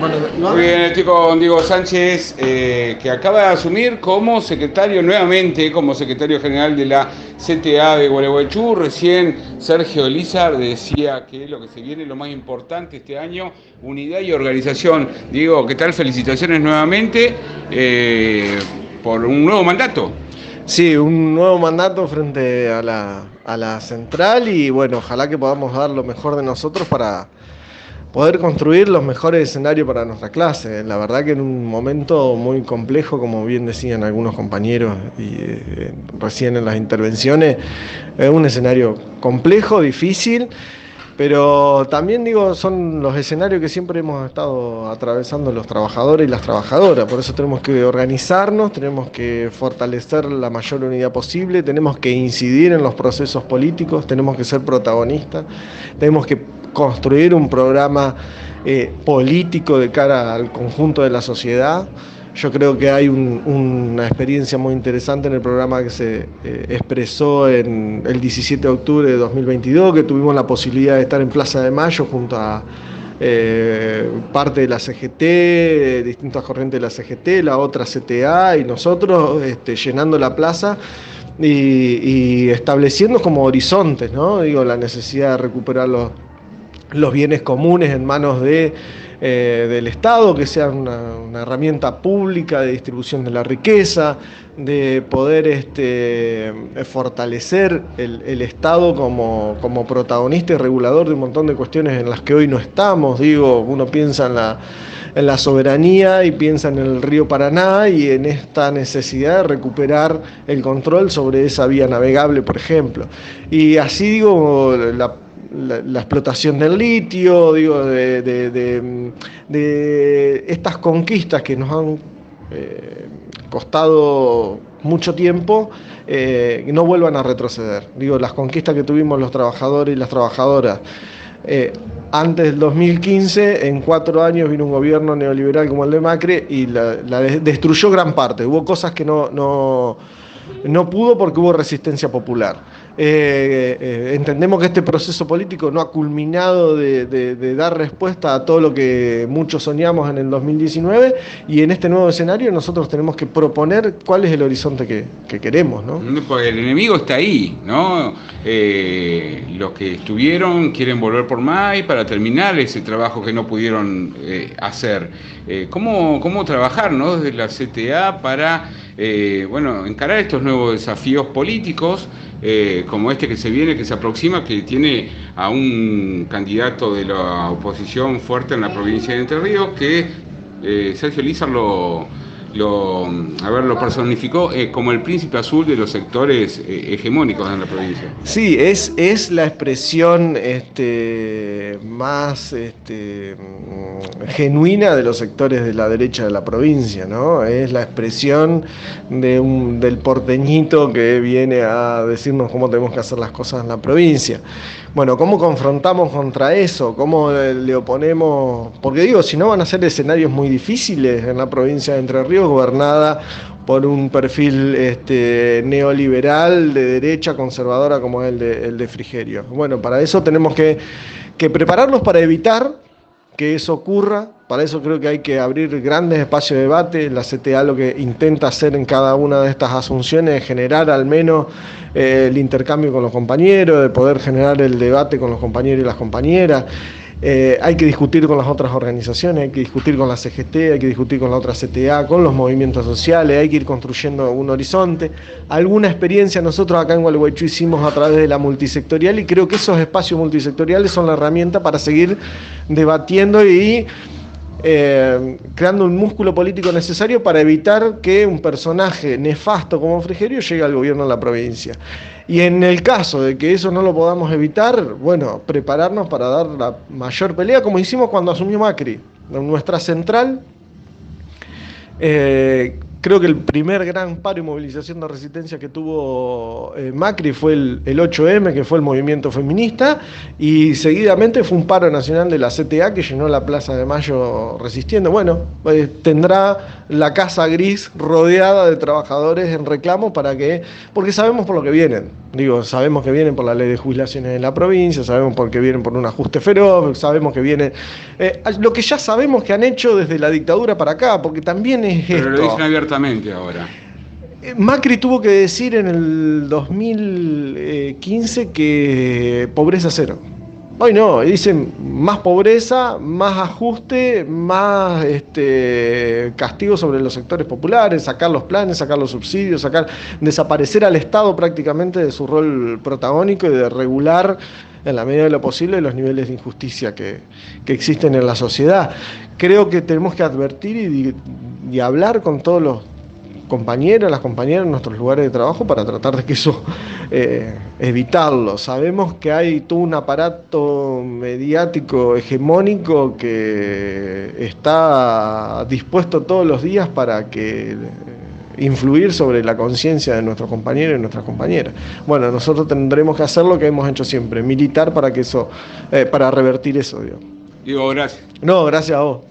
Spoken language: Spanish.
Bueno, Iván. Muy bien, estoy con Diego Sánchez, que acaba de asumir como secretario nuevamente, como secretario general de la CTA de Gualeguaychú. Recién Sergio Elízar decía que lo que se viene, lo más importante este año, unidad y organización. Diego, ¿qué tal? Felicitaciones nuevamente por un nuevo mandato. Sí, un nuevo mandato frente a la central y bueno, ojalá que podamos dar lo mejor de nosotros para poder construir los mejores escenarios para nuestra clase. La verdad que en un momento muy complejo, como bien decían algunos compañeros y recién en las intervenciones, es un escenario complejo, difícil. Pero también digo, son los escenarios que siempre hemos estado atravesando los trabajadores y las trabajadoras. Por eso tenemos que organizarnos, tenemos que fortalecer la mayor unidad posible, tenemos que incidir en los procesos políticos, tenemos que ser protagonistas, tenemos que construir un programa político de cara al conjunto de la sociedad. Yo creo que hay una experiencia muy interesante en el programa que se expresó en el 17 de octubre de 2022, que tuvimos la posibilidad de estar en Plaza de Mayo junto a parte de la CGT, distintas corrientes de la CGT, la otra CTA y nosotros llenando la plaza y estableciendo como horizontes, ¿no? Digo, la necesidad de recuperar los bienes comunes en manos del Estado, que sea una herramienta pública de distribución de la riqueza, de poder fortalecer el Estado como protagonista y regulador de un montón de cuestiones en las que hoy no estamos. Digo, uno piensa en la soberanía y piensa en el río Paraná y en esta necesidad de recuperar el control sobre esa vía navegable, por ejemplo. Y así digo, la explotación del litio, digo, de estas conquistas que nos han costado mucho tiempo, no vuelvan a retroceder. Digo, las conquistas que tuvimos los trabajadores y las trabajadoras antes del 2015, en 4 años vino un gobierno neoliberal como el de Macri y la destruyó gran parte. Hubo cosas que no pudo porque hubo resistencia popular. Entendemos que este proceso político no ha culminado de dar respuesta a todo lo que muchos soñamos en el 2019 y en este nuevo escenario nosotros tenemos que proponer cuál es el horizonte que queremos, ¿no? Porque el enemigo está ahí, ¿no? Los que estuvieron quieren volver por más y para terminar ese trabajo que no pudieron hacer. ¿Cómo trabajar, ¿no? Desde la CTA para encarar estos nuevos desafíos políticos como este que se viene, que se aproxima, que tiene a un candidato de la oposición fuerte en la provincia de Entre Ríos, que Sergio Elízar lo personificó como el príncipe azul de los sectores hegemónicos en la provincia? Sí, es la expresión más genuina de los sectores de la derecha de la provincia, ¿no? Es la expresión del porteñito que viene a decirnos cómo tenemos que hacer las cosas en la provincia. Bueno, ¿cómo confrontamos contra eso? ¿Cómo le oponemos? Porque digo, si no van a ser escenarios muy difíciles en la provincia de Entre Ríos, gobernada por un perfil neoliberal de derecha conservadora como es el de Frigerio. Bueno, para eso tenemos que prepararnos para evitar que eso ocurra. Para eso creo que hay que abrir grandes espacios de debate. La CTA lo que intenta hacer en cada una de estas asunciones es generar al menos el intercambio con los compañeros, de poder generar el debate con los compañeros y las compañeras. Hay que discutir con las otras organizaciones, hay que discutir con la CGT, hay que discutir con la otra CTA, con los movimientos sociales, hay que ir construyendo un horizonte. Alguna experiencia nosotros acá en Gualeguaychú hicimos a través de la multisectorial y creo que esos espacios multisectoriales son la herramienta para seguir debatiendo y creando un músculo político necesario para evitar que un personaje nefasto como Frigerio llegue al gobierno de la provincia. Y en el caso de que eso no lo podamos evitar, bueno, prepararnos para dar la mayor pelea, como hicimos cuando asumió Macri. En nuestra central, creo que el primer gran paro y movilización de resistencia que tuvo Macri fue el 8M, que fue el movimiento feminista, y seguidamente fue un paro nacional de la CTA que llenó la Plaza de Mayo resistiendo. Bueno, tendrá la casa gris rodeada de trabajadores en reclamo porque sabemos por lo que vienen. Digo, sabemos que vienen por la ley de jubilaciones en la provincia, sabemos porque vienen por un ajuste feroz, sabemos que vienen... lo que ya sabemos que han hecho desde la dictadura para acá, porque también es Pero esto. lo dicen abiertamente ahora. Macri tuvo que decir en el 2015 que pobreza cero. Hoy no, dicen más pobreza, más ajuste, más castigo sobre los sectores populares, sacar los planes, sacar los subsidios, desaparecer al Estado prácticamente de su rol protagónico y de regular en la medida de lo posible los niveles de injusticia que existen en la sociedad. Creo que tenemos que advertir y hablar con todos los compañeras, las compañeras en nuestros lugares de trabajo para tratar de que eso evitarlo. Sabemos que hay todo un aparato mediático hegemónico que está dispuesto todos los días para que influir sobre la conciencia de nuestros compañeros y nuestras compañeras. Bueno, nosotros tendremos que hacer lo que hemos hecho siempre, militar para que eso, para revertir eso, digamos. Digo, gracias. No, gracias a vos.